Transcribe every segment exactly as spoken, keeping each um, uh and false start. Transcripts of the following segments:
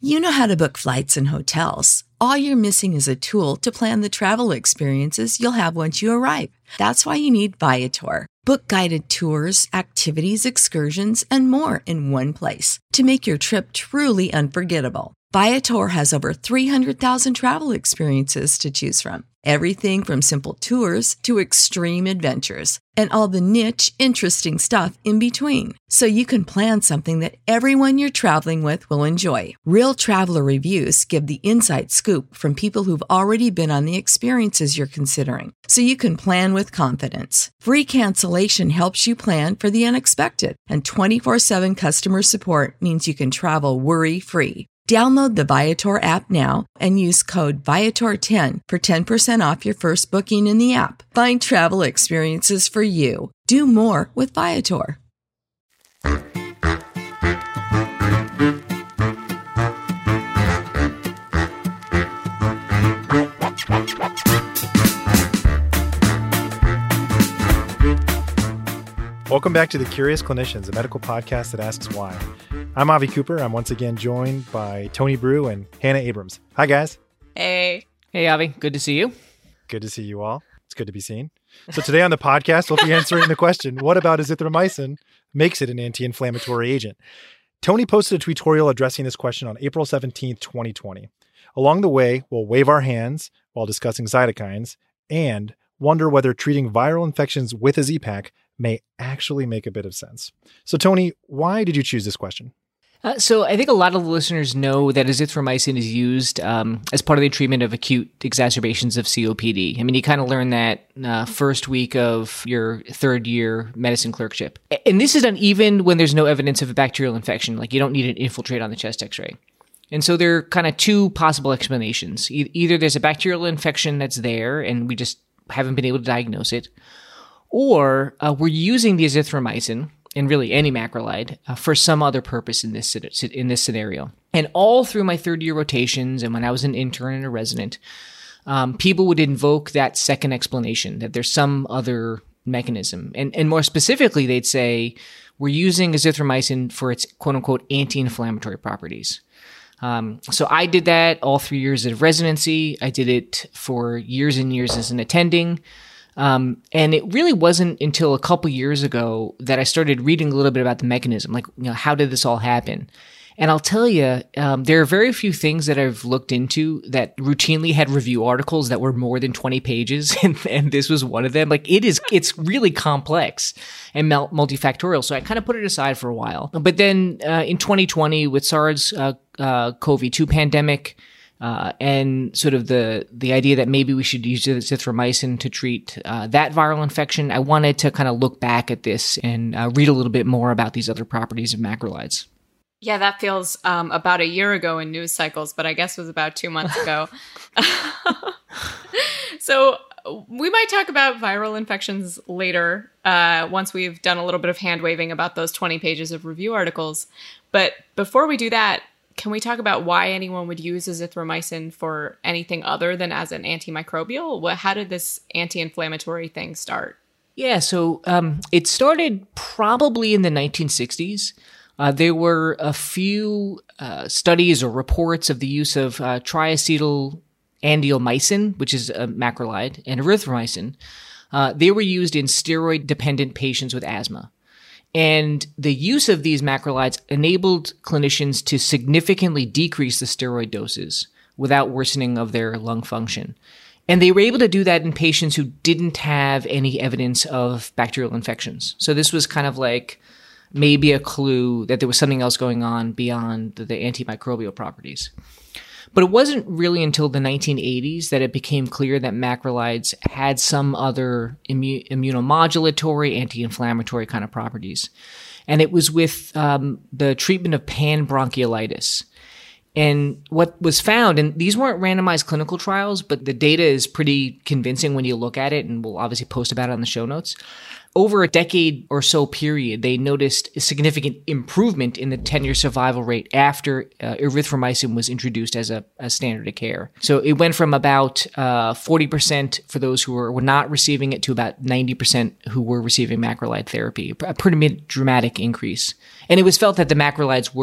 You know how to book flights and hotels. All you're missing is a tool to plan the travel experiences you'll have once you arrive. That's why you need Viator. Book guided tours, activities, excursions, and more in one place to make your trip truly unforgettable. Viator has over three hundred thousand travel experiences to choose from. Everything from simple tours to extreme adventures and all the niche, interesting stuff in between. So you can plan something that everyone you're traveling with will enjoy. Real traveler reviews give the inside scoop from people who've already been on the experiences you're considering. So you can plan with confidence. Free cancellation helps you plan for the unexpected. And twenty-four seven customer support means you can travel worry-free. Download the Viator app now and use code Viator ten for ten percent off your first booking in the app. Find travel experiences for you. Do more with Viator. Welcome back to The Curious Clinicians, a medical podcast that asks why. I'm Avi Cooper. I'm once again joined by Tony Brew and Hannah Abrams. Hi, guys. Hey. Hey, Avi. Good to see you. Good to see you all. It's good to be seen. So today on the podcast, we'll be answering the question, what about azithromycin makes it an anti-inflammatory agent? Tony posted a tutorial addressing this question on April seventeenth, twenty twenty. Along the way, we'll wave our hands while discussing cytokines and wonder whether treating viral infections with a Z-Pak may actually make a bit of sense. So Tony, why did you choose this question? Uh, so I think a lot of the listeners know that azithromycin is used um, as part of the treatment of acute exacerbations of C O P D. I mean, you kind of learn that uh, first week of your third year medicine clerkship. And this is done even when there's no evidence of a bacterial infection, like you don't need an infiltrate on the chest x-ray. And so there are kind of two possible explanations. E- either there's a bacterial infection that's there and we just haven't been able to diagnose it, or uh, we're using the azithromycin, and really any macrolide, uh, for some other purpose in this in this scenario. And all through my third year rotations and when I was an intern and a resident, um, people would invoke that second explanation, that there's some other mechanism. And, and more specifically, they'd say, we're using azithromycin for its quote-unquote anti-inflammatory properties. Um, so I did that all three years of residency. I did it for years and years as an attending. Um, and it really wasn't until a couple years ago that I started reading a little bit about the mechanism, like, you know, how did this all happen? And I'll tell you, um, there are very few things that I've looked into that routinely had review articles that were more than twenty pages. And, and this was one of them. Like it is, it's really complex and multifactorial. So I kind of put it aside for a while. But then, uh, in twenty twenty with SARS, uh, uh, C O V two pandemic, Uh, and sort of the the idea that maybe we should use azithromycin to treat uh, that viral infection, I wanted to kind of look back at this and uh, read a little bit more about these other properties of macrolides. Yeah, that feels um, about a year ago in news cycles, but I guess it was about two months ago. So we might talk about viral infections later, uh, once we've done a little bit of hand-waving about those twenty pages of review articles. But before we do that, can we talk about why anyone would use azithromycin for anything other than as an antimicrobial? What, how did this anti-inflammatory thing start? Yeah, so um, it started probably in the nineteen sixties. Uh, there were a few uh, studies or reports of the use of uh, triacetyl-andiolmycin, which is a macrolide, and erythromycin. Uh, they were used in steroid-dependent patients with asthma. And the use of these macrolides enabled clinicians to significantly decrease the steroid doses without worsening of their lung function. And they were able to do that in patients who didn't have any evidence of bacterial infections. So this was kind of like maybe a clue that there was something else going on beyond the, the antimicrobial properties. But it wasn't really until the nineteen eighties that it became clear that macrolides had some other immu- immunomodulatory, anti-inflammatory kind of properties. And it was with um, the treatment of panbronchiolitis. And what was found, and these weren't randomized clinical trials, but the data is pretty convincing when you look at it, and we'll obviously post about it on the show notes. Over a decade or so period, they noticed a significant improvement in the ten-year survival rate after uh, erythromycin was introduced as a, a standard of care. So it went from about uh, forty percent for those who were, were not receiving it to about ninety percent who were receiving macrolide therapy, a pretty dramatic increase. And it was felt that the macrolides were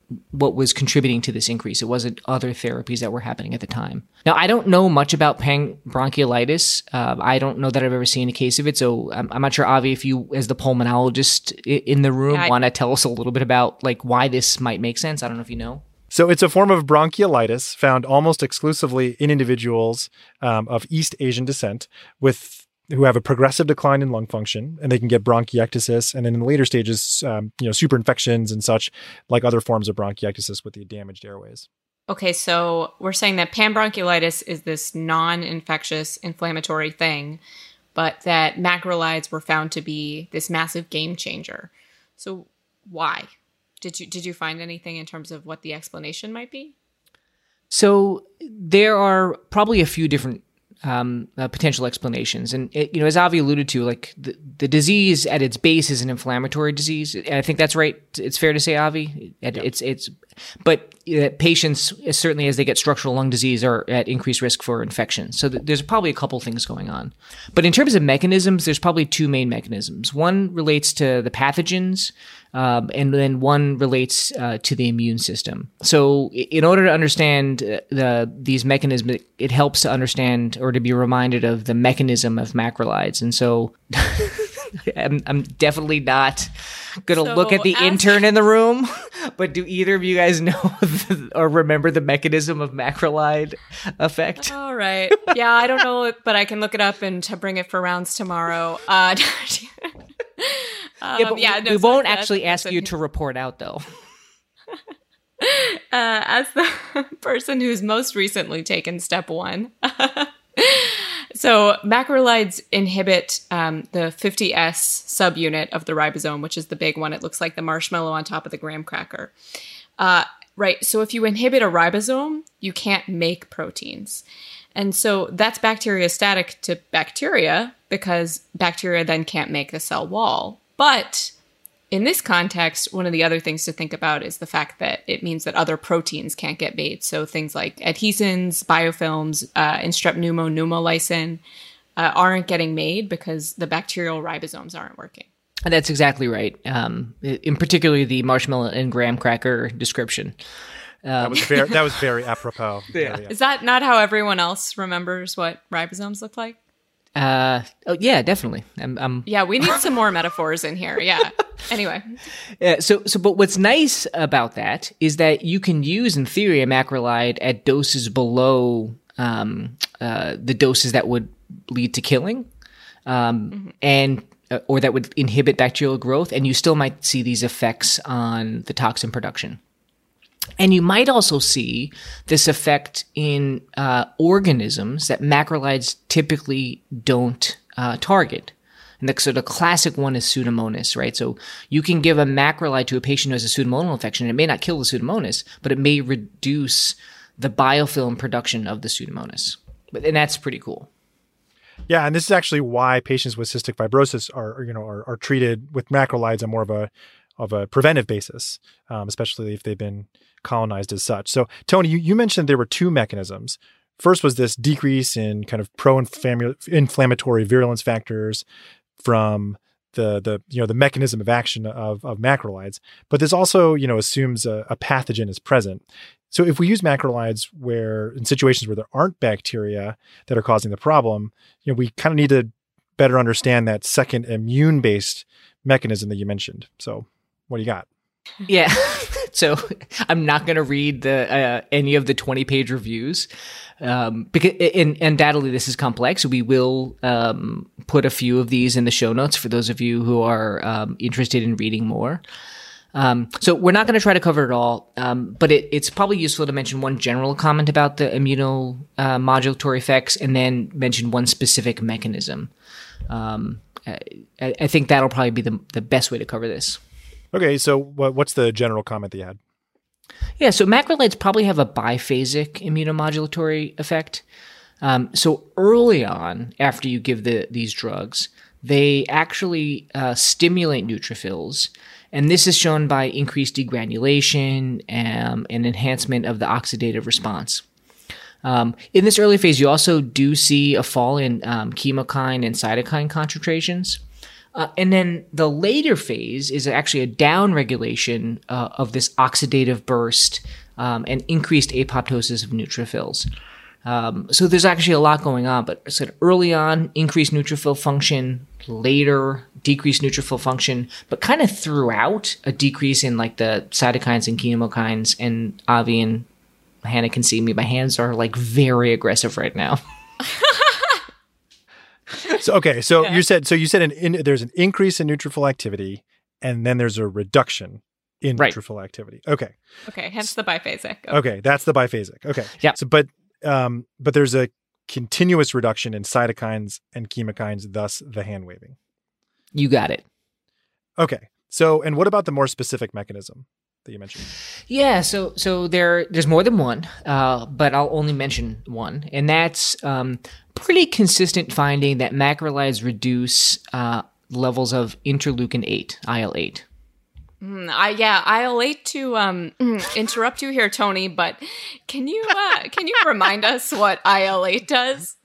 what was contributing to this increase. It wasn't other therapies that were happening at the time. Now, I don't know much about panbronchiolitis. Uh, I don't know that I've ever seen a case of it. So I'm, I'm not sure, Avi, if you, as the pulmonologist in the room, yeah, want to tell us a little bit about like why this might make sense. I don't know if you know. So it's a form of bronchiolitis found almost exclusively in individuals um, of East Asian descent with who have a progressive decline in lung function, and they can get bronchiectasis, and then in the later stages, um, you know, superinfections and such, like other forms of bronchiectasis with the damaged airways. Okay, so we're saying that panbronchiolitis is this non-infectious inflammatory thing, but that macrolides were found to be this massive game changer. So why? Did you did you find anything in terms of what the explanation might be? So there are probably a few different Um, uh, potential explanations. And, it, you know, as Avi alluded to, like the, the disease at its base is an inflammatory disease. And I think that's right. It's fair to say, Avi. It, yeah. It's, it's, but uh, patients, certainly as they get structural lung disease, are at increased risk for infection. So th- there's probably a couple things going on. But in terms of mechanisms, there's probably two main mechanisms. One relates to the pathogens, Um, and then one relates uh, to the immune system. So in order to understand uh, the these mechanisms, it, it helps to understand or to be reminded of the mechanism of macrolides. And so I'm, I'm definitely not going to so look at the as- intern in the room, but do either of you guys know the, or remember the mechanism of macrolide effect? All right. Yeah, I don't know, but I can look it up and to bring it for rounds tomorrow. Uh Um, yeah, but yeah, no, we so won't actually ask you to report out, though. uh, as the person who's most recently taken step one. So macrolides inhibit um, the fifty S subunit of the ribosome, which is the big one. It looks like the marshmallow on top of the graham cracker. Uh, right. So if you inhibit a ribosome, you can't make proteins. And so that's bacteriostatic to bacteria because bacteria then can't make the cell wall. But in this context, one of the other things to think about is the fact that it means that other proteins can't get made. So things like adhesins, biofilms, uh, and strep pneumo pneumolysin uh, aren't getting made because the bacterial ribosomes aren't working. And that's exactly right. Um, in particular, the marshmallow and graham cracker description. Um, that was very, that was very apropos. Yeah. Very, is that not how everyone else remembers what ribosomes look like? Uh, oh, yeah, definitely. I'm, I'm... Yeah, we need some more metaphors in here. Yeah. Anyway. Yeah, so, so, but what's nice about that is that you can use, in theory, a macrolide at doses below um, uh, the doses that would lead to killing, um, mm-hmm. and uh, or that would inhibit bacterial growth, and you still might see these effects on the toxin production. And you might also see this effect in uh, organisms that macrolides typically don't uh, target. And the, so the classic one is Pseudomonas, right? So you can give a macrolide to a patient who has a Pseudomonal infection, and it may not kill the Pseudomonas, but it may reduce the biofilm production of the Pseudomonas. But, and that's pretty cool. Yeah, and this is actually why patients with cystic fibrosis are, you know, are, are treated with macrolides on more of a of a preventive basis, um, especially if they've been colonized as such. So, Tony, you, you mentioned there were two mechanisms. First was this decrease in kind of pro-inflammatory virulence factors from the the you know the mechanism of action of of macrolides, but this also you know assumes a, a pathogen is present. So if we use macrolides where in situations where there aren't bacteria that are causing the problem, you know we kind of need to better understand that second immune-based mechanism that you mentioned. So, what do you got? Yeah. So I'm not going to read the uh, any of the twenty-page reviews um, because, and, undoubtedly, this is complex. We will um, put a few of these in the show notes for those of you who are um, interested in reading more. Um, so we're not going to try to cover it all, um, but it, it's probably useful to mention one general comment about the immunomodulatory effects, and then mention one specific mechanism. Um, I, I think that'll probably be the the best way to cover this. Okay, so what, what's the general comment that you had? Yeah, so macrolides probably have a biphasic immunomodulatory effect. Um, so early on, after you give the these drugs, they actually uh, stimulate neutrophils, and this is shown by increased degranulation um, and enhancement of the oxidative response. Um, in this early phase, you also do see a fall in um, chemokine and cytokine concentrations. Uh, and then the later phase is actually a downregulation uh, of this oxidative burst um, and increased apoptosis of neutrophils. Um, so there's actually a lot going on, but I said early on, increased neutrophil function, later, decreased neutrophil function, but kind of throughout, a decrease in like the cytokines and chemokines. And Avi and Hannah can see me. My hands are like very aggressive right now. So, okay. So Yeah. you said, so you said an in, there's an increase in neutrophil activity and then there's a reduction in Right. neutrophil activity. Okay. Okay, hence the biphasic. Okay. That's the biphasic. Okay. Yeah. So, but, um, but there's a continuous reduction in cytokines and chemokines, thus the hand waving. You got it. Okay. So, and what about the more specific mechanism that you mentioned? Yeah, so so there there's more than one, uh, but I'll only mention one, and that's um, pretty consistent finding that macrolides reduce uh, levels of interleukin eight, I L eight. Mm, I yeah, I'll hate to um, interrupt you here, Tony, but can you uh, can you remind us what I L eight does?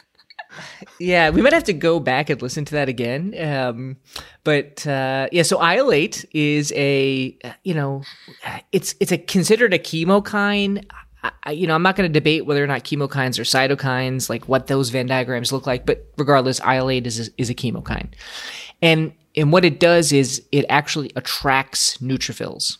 Yeah, we might have to go back and listen to that again. Um, but uh, yeah, so I L eight is a you know, it's it's a considered a chemokine. I, you know, I'm not going to debate whether or not chemokines are cytokines, like what those Venn diagrams look like. But regardless, I L eight is a, is a chemokine, and and what it does is it actually attracts neutrophils.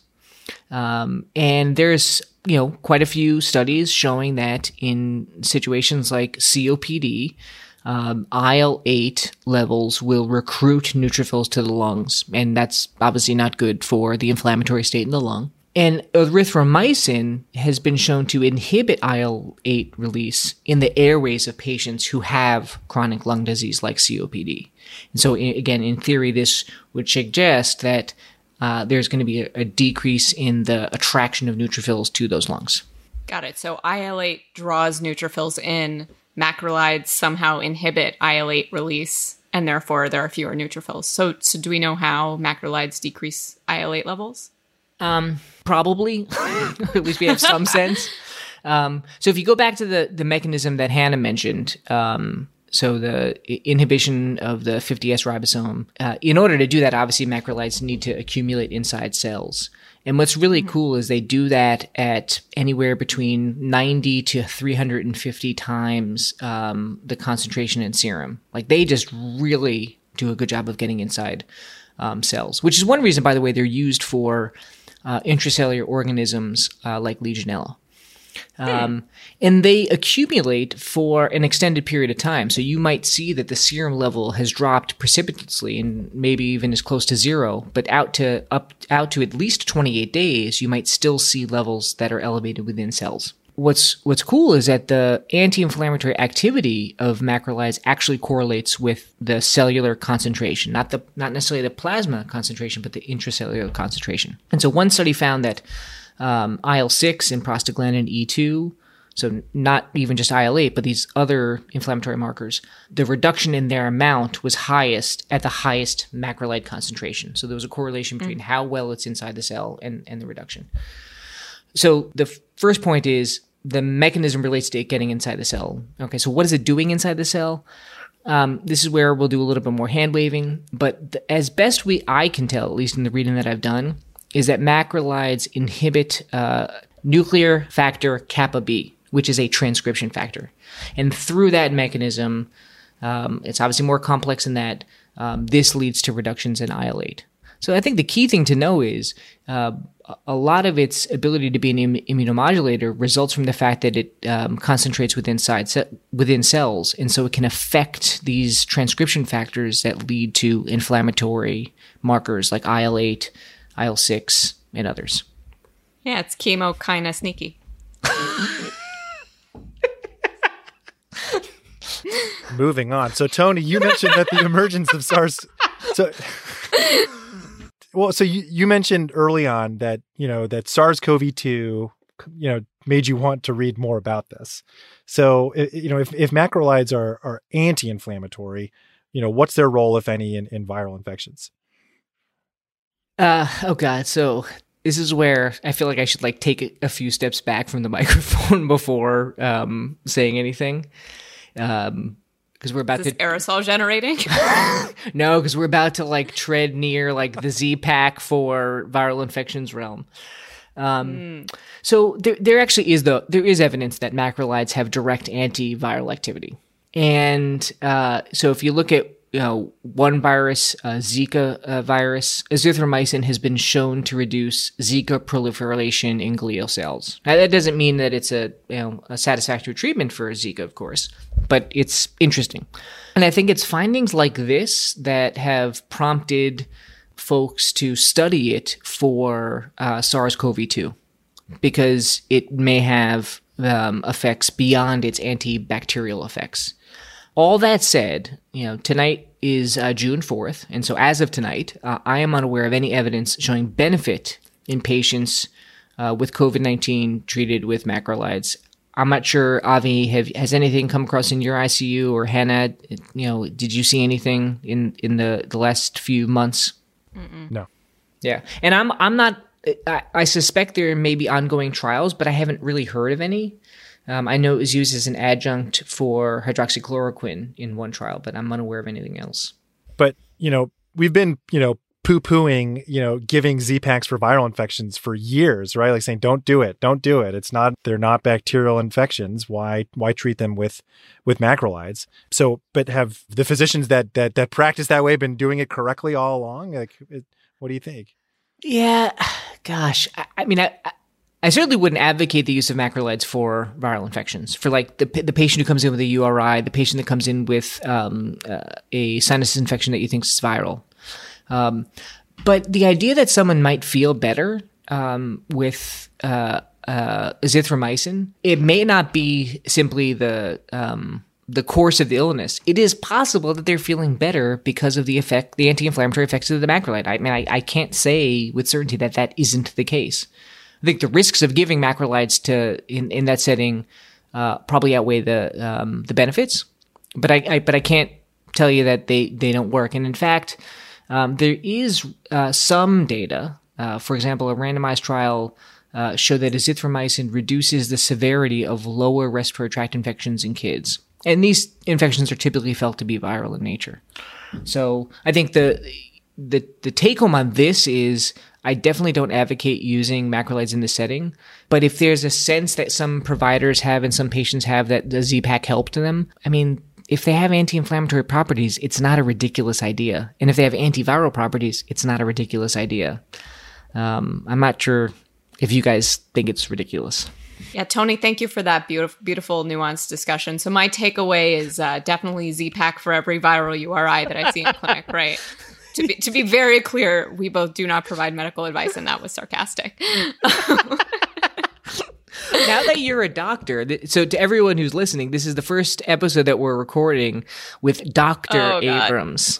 Um, and there's you know quite a few studies showing that in situations like C O P D. Um, I L eight levels will recruit neutrophils to the lungs, and that's obviously not good for the inflammatory state in the lung. And erythromycin has been shown to inhibit I L eight release in the airways of patients who have chronic lung disease like C O P D. And so, i- again, in theory, this would suggest that uh, there's going to be a, a decrease in the attraction of neutrophils to those lungs. Got it. So I L eight draws neutrophils in. Macrolides somehow inhibit I L eight release, and therefore there are fewer neutrophils. So, so do we know how macrolides decrease I L eight levels? Um, probably. At least we have some sense. Um, so if you go back to the, the mechanism that Hannah mentioned, um, so the i- inhibition of the fifty S ribosome, uh, in order to do that, obviously macrolides need to accumulate inside cells. And what's really cool is they do that at anywhere between ninety to three hundred fifty times um, the concentration in serum. Like they just really do a good job of getting inside um, cells, which is one reason, by the way, they're used for uh, intracellular organisms uh, like Legionella. Um, and they accumulate for an extended period of time. So you might see that the serum level has dropped precipitously and maybe even as close to zero, but out to up out to at least twenty-eight days, you might still see levels that are elevated within cells. What's what's cool is that the anti-inflammatory activity of macrolides actually correlates with the cellular concentration, not the not necessarily the plasma concentration, but the intracellular concentration. And so one study found that um, I L six and prostaglandin E two, so not even just I L eight, but these other inflammatory markers, the reduction in their amount was highest at the highest macrolide concentration. So there was a correlation between mm. how well it's inside the cell and, and the reduction. So the f- first point is the mechanism relates to it getting inside the cell. Okay, so what is it doing inside the cell? Um, this is where we'll do a little bit more hand waving, but the, as best we I can tell, at least in the reading that I've done, is that macrolides inhibit uh, nuclear factor kappa B, which is a transcription factor. And through that mechanism, um, it's obviously more complex than that, um, this leads to reductions in I L eight. So I think the key thing to know is uh, a lot of its ability to be an Im- immunomodulator results from the fact that it um, concentrates within, side ce- within cells, and so it can affect these transcription factors that lead to inflammatory markers like I L eight, I L six, and others. Yeah, it's chemo kind of sneaky. Moving on. So, Tony, you mentioned that the emergence of SARS. So, well, so you, you mentioned early on that, you know, that SARS-C o V two, you know, made you want to read more about this. So, you know, if, if macrolides are, are anti-inflammatory, you know, what's their role, if any, in, in viral infections? Uh, oh God. So this is where I feel like I should like take a, a few steps back from the microphone before um, saying anything. Um, because we're about Is this to aerosol generating. no, because we're about to like tread near like the Z-Pak for viral infections realm. Um, mm. So there, there actually is the there is evidence that macrolides have direct antiviral activity, and uh, so if you look at you know one virus, uh, Zika uh, virus, azithromycin has been shown to reduce Zika proliferation in glial cells. Now that doesn't mean that it's a you know a satisfactory treatment for Zika, of course, but it's interesting, and I think it's findings like this that have prompted folks to study it for uh, SARS-C o V two because it may have um, effects beyond its antibacterial effects. All that said, you know, tonight is uh, June fourth, and so as of tonight, uh, I am unaware of any evidence showing benefit in patients uh, with COVID nineteen treated with macrolides. I'm not sure, Avi, have, has anything come across in your I C U, or Hannah, you know, did you see anything in, in the, the last few months? Mm-mm. No. Yeah, and I'm I'm not. I, I suspect there may be ongoing trials, but I haven't really heard of any. Um, I know it was used as an adjunct for hydroxychloroquine in one trial, but I'm unaware of anything else. But you know, we've been you know poo-pooing you know giving Z-Paks for viral infections for years, right? Like saying, don't do it, don't do it. It's not they're not bacterial infections. Why why treat them with with macrolides? So, but have the physicians that that that practice that way been doing it correctly all along? Like, it, what do you think? Yeah, gosh, I, I mean, I, I certainly wouldn't advocate the use of macrolides for viral infections. For like the the patient who comes in with a U R I, the patient that comes in with um, uh, a sinus infection that you think is viral. Um, but the idea that someone might feel better um, with uh, uh, azithromycin, it may not be simply the um, the course of the illness. It is possible that they're feeling better because of the effect, the anti-inflammatory effects of the macrolide. I mean, I, I can't say with certainty that that isn't the case. I think the risks of giving macrolides to in, in that setting uh, probably outweigh the um, the benefits. But I, I but I can't tell you that they, they don't work. And in fact, um, there is uh, some data. Uh, for example, a randomized trial uh, showed that azithromycin reduces the severity of lower respiratory tract infections in kids. And these infections are typically felt to be viral in nature. So I think the the the take home on this is I definitely don't advocate using macrolides in this setting. But if there's a sense that some providers have and some patients have that the Z-Pak helped them, I mean, if they have anti-inflammatory properties, it's not a ridiculous idea. And if they have antiviral properties, it's not a ridiculous idea. Um, I'm not sure if you guys think it's ridiculous. Yeah, Tony, thank you for that beautiful, beautiful, nuanced discussion. So my takeaway is uh, definitely Z-Pak for every viral U R I that I see in clinic, right? To be, to be very clear, we both do not provide medical advice, and that was sarcastic. Now that you're a doctor, th- so to everyone who's listening, this is the first episode that we're recording with Doctor Oh, Abrams.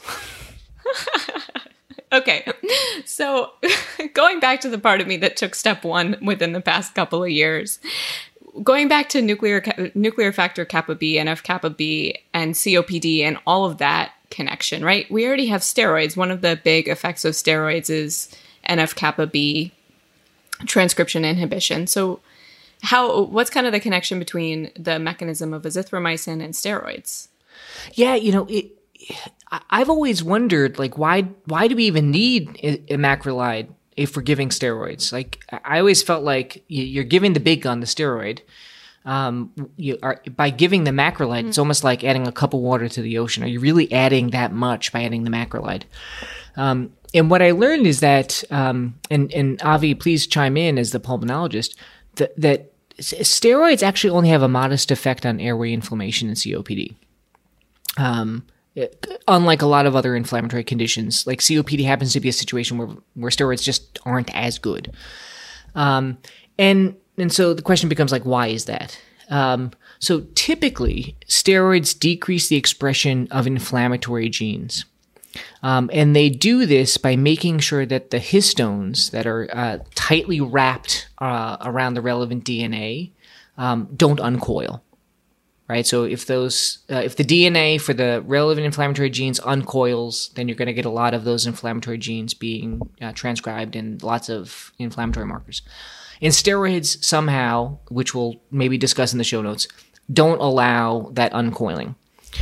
Okay, so going back to the part of me that took step one within the past couple of years, going back to nuclear nuclear factor kappa B, N F kappa B, and C O P D, and all of that connection, right? We already have steroids. One of the big effects of steroids is N F kappa B transcription inhibition. So how, what's kind of the connection between the mechanism of azithromycin and steroids? Yeah, you know, it, I've always wondered, like, why why do we even need a, a macrolide if we're giving steroids? Like, I always felt like you're giving the big gun the steroid. Um, you are, by giving the macrolide, mm-hmm. It's almost like adding a cup of water to the ocean. Are you really adding that much by adding the macrolide? Um, and what I learned is that, um, and, and Avi, please chime in as the pulmonologist, that, that steroids actually only have a modest effect on airway inflammation and C O P D. Um, unlike a lot of other inflammatory conditions, like C O P D happens to be a situation where, where steroids just aren't as good. Um, and, and so the question becomes like, why is that? Um, so typically steroids decrease the expression of inflammatory genes. Um, and they do this by making sure that the histones that are uh, tightly wrapped uh, around the relevant D N A um, don't uncoil. Right, so if those, uh, if the D N A for the relevant inflammatory genes uncoils, then you're going to get a lot of those inflammatory genes being uh, transcribed in lots of inflammatory markers. And steroids somehow, which we'll maybe discuss in the show notes, don't allow that uncoiling.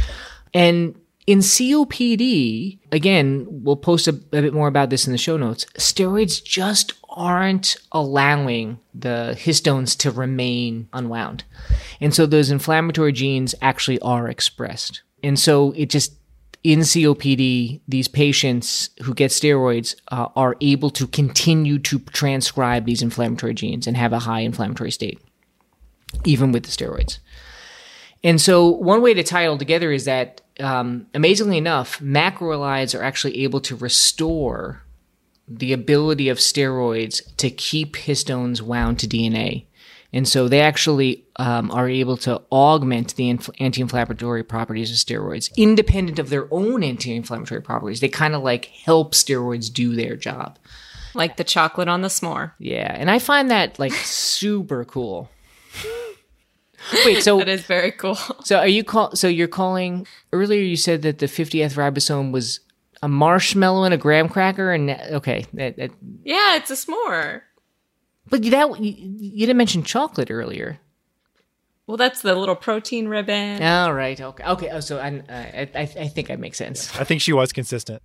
And in C O P D, again, we'll post a, a bit more about this in the show notes, steroids just aren't allowing the histones to remain unwound. And so those inflammatory genes actually are expressed. And so it just, in C O P D, these patients who get steroids uh, are able to continue to transcribe these inflammatory genes and have a high inflammatory state, even with the steroids. And so one way to tie it all together is that, um, amazingly enough, macrolides are actually able to restore the ability of steroids to keep histones wound to D N A. And so they actually um, are able to augment the inf- anti-inflammatory properties of steroids, independent of their own anti-inflammatory properties. They kind of like help steroids do their job. Like the chocolate on the s'more. Yeah, and I find that like super cool. Wait, so that is very cool. So are you call? So you're calling? Earlier, you said that the fiftieth ribosome was a marshmallow and a graham cracker, and okay, that, that, yeah, it's a s'more. But that you, you didn't mention chocolate earlier. Well, that's the little protein ribbon. All right. Okay. Okay. Oh, so I, I, I, I think that makes sense. I think she was consistent.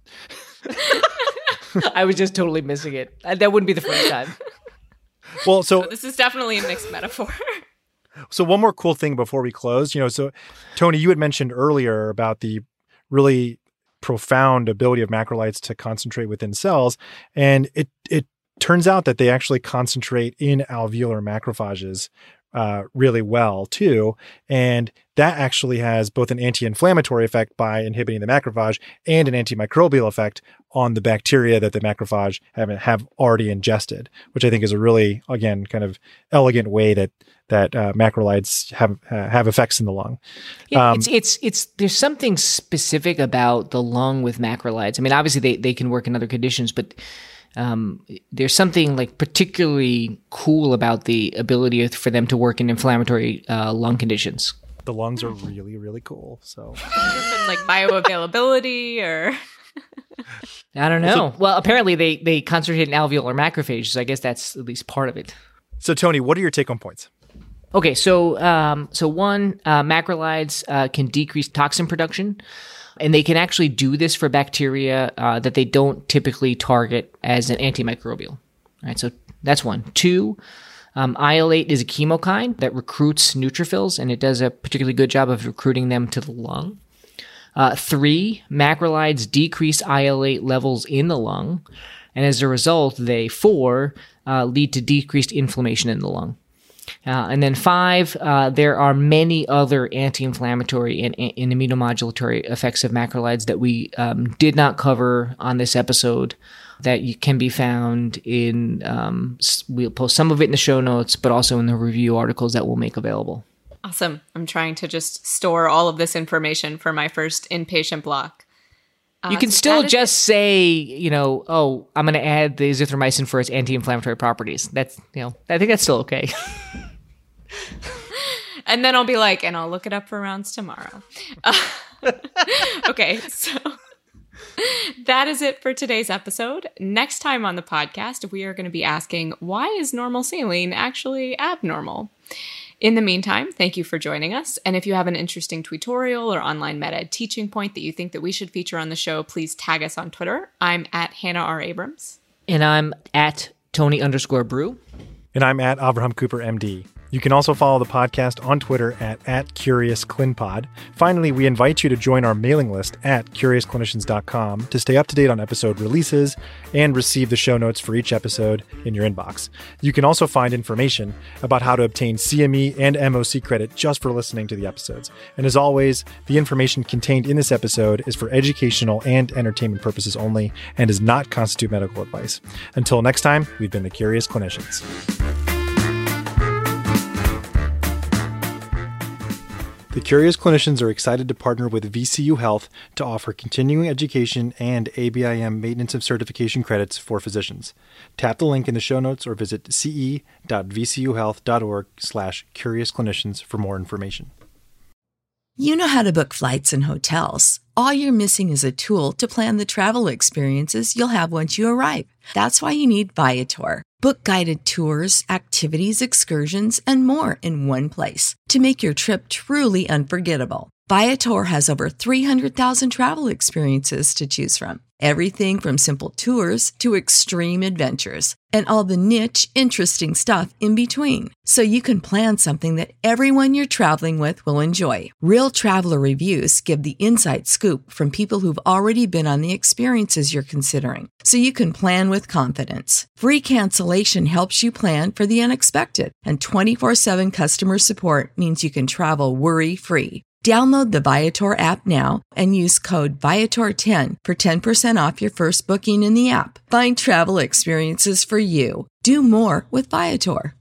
I was just totally missing it. That wouldn't be the first time. Well, so this is definitely a mixed metaphor. So one more cool thing before we close, you know, so Tony, you had mentioned earlier about the really profound ability of macrolides to concentrate within cells. And it, it turns out that they actually concentrate in alveolar macrophages uh, really well too. And that actually has both an anti-inflammatory effect by inhibiting the macrophage and an antimicrobial effect on the bacteria that the macrophage have, have already ingested, which I think is a really, again, kind of elegant way that that uh, macrolides have uh, have effects in the lung. Yeah, Um, it's it's it's there's something specific about the lung with macrolides. I mean, obviously they, they can work in other conditions, but um, there's something like particularly cool about the ability for them to work in inflammatory uh, lung conditions. the lungs are really, really cool. So Like bioavailability or... I don't know. Well, apparently they, they concentrate in alveolar macrophages, so I guess that's at least part of it. So Tony, what are your take-home points? Okay, so um, so one, uh, macrolides uh, can decrease toxin production, and they can actually do this for bacteria uh, that they don't typically target as an antimicrobial. All right, so that's one. Two, um, I L eight is a chemokine that recruits neutrophils, and it does a particularly good job of recruiting them to the lung. Uh, three, macrolides decrease I L eight levels in the lung, and as a result, they, four, uh, lead to decreased inflammation in the lung. Uh, and then five, uh, there are many other anti-inflammatory and, and immunomodulatory effects of macrolides that we um, did not cover on this episode that you can be found in, um, we'll post some of it in the show notes, but also in the review articles that we'll make available. Awesome. I'm trying to just store all of this information for my first inpatient block. Uh, You can so still that is- just say, you know, oh, I'm going to add the azithromycin for its anti-inflammatory properties. That's, you know, I think that's still okay. And then I'll be like, and I'll look it up for rounds tomorrow. Uh, okay, so that is it for today's episode. Next time on the podcast, we are going to be asking, why is normal saline actually abnormal? In the meantime, thank you for joining us. And if you have an interesting tutorial or online med-ed teaching point that you think that we should feature on the show, please tag us on Twitter. I'm at Hannah R. Abrams. And I'm at Tony underscore Brew. And I'm at Avraham Cooper, M D. You can also follow the podcast on Twitter at, at CuriousClinPod. Finally, we invite you to join our mailing list at curious clinicians dot com to stay up to date on episode releases and receive the show notes for each episode in your inbox. You can also find information about how to obtain C M E and M O C credit just for listening to the episodes. And as always, the information contained in this episode is for educational and entertainment purposes only and does not constitute medical advice. Until next time, we've been the Curious Clinicians. The Curious Clinicians are excited to partner with V C U Health to offer continuing education and A B I M maintenance of certification credits for physicians. Tap the link in the show notes or visit ce.vcuhealth.org slash curious clinicians for more information. You know how to book flights and hotels. All you're missing is a tool to plan the travel experiences you'll have once you arrive. That's why you need Viator. Book guided tours, activities, excursions, and more in one place to make your trip truly unforgettable. Viator has over three hundred thousand travel experiences to choose from. Everything from simple tours to extreme adventures and all the niche, interesting stuff in between. So you can plan something that everyone you're traveling with will enjoy. Real traveler reviews give the inside scoop from people who've already been on the experiences you're considering. So you can plan with confidence. Free cancellation helps you plan for the unexpected. And twenty-four seven customer support means you can travel worry-free. Download the Viator app now and use code Viator ten for ten percent off your first booking in the app. Find travel experiences for you. Do more with Viator.